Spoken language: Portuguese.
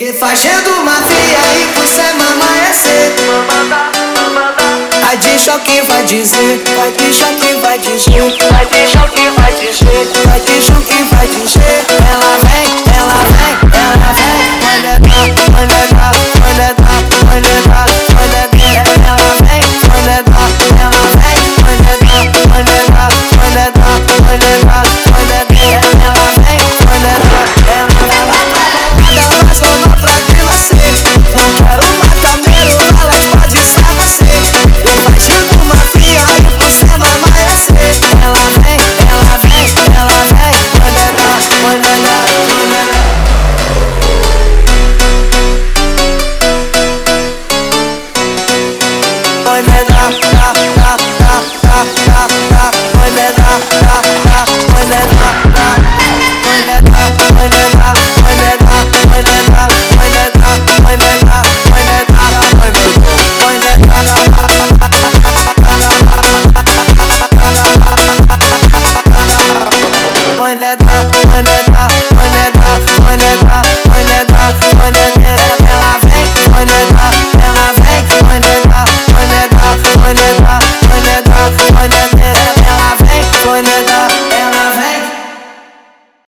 E fazendo mafia e por semana amanhecer. Vai de choque, vai dizer. Vai de choque, vai dizer. Vai de choque, vai dizer. Vai de choque, vai dizer. Ela vem, ela vem, ela vem.